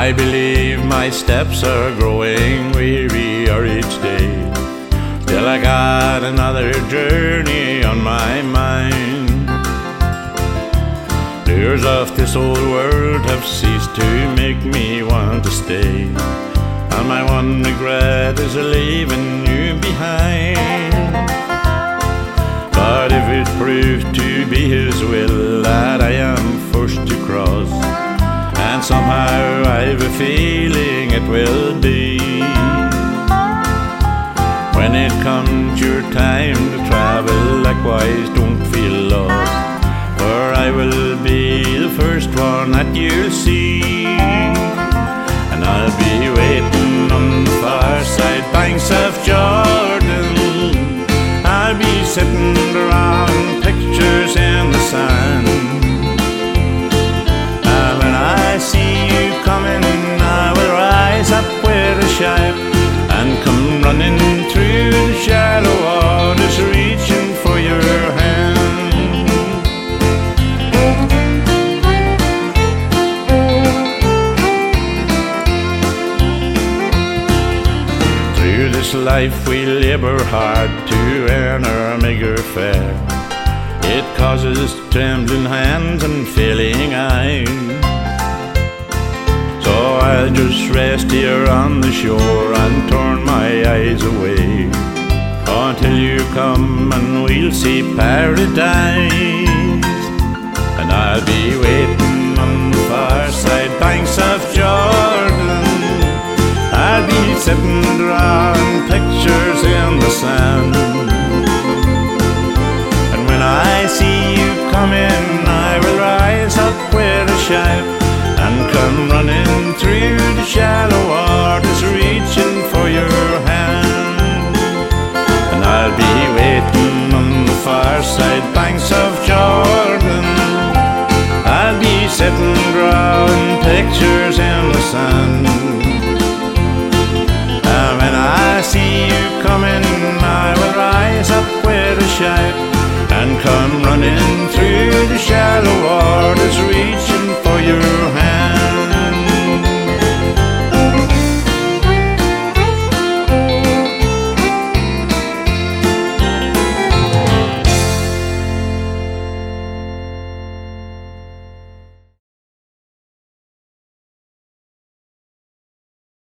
I believe my steps are growing wearier each day. Still I got another journey on my mind. Fears of this old world have ceased to make me want to stay, and my one regret is leaving you behind. But if it proves to be His will that I am forced to cross, and somehow I've a feeling it will be, when it comes your time to travel, likewise don't feel lost, for I will be the first one that you'll see. And I'll be waiting on the far side banks of Jordan. I'll be sitting around pictures in the sand, and when I see you coming, I will rise up with a shout and come running through the shallow waters, reaching for your hand. Through this life we labor hard to earn our meager fare. It causes trembling hands and failing eyes, so I'll just rest here on the shore and turn my eyes away until you come and we'll see paradise. And I'll be waiting on the far side banks of Jordan. I'll be sitting around pictures in the sand,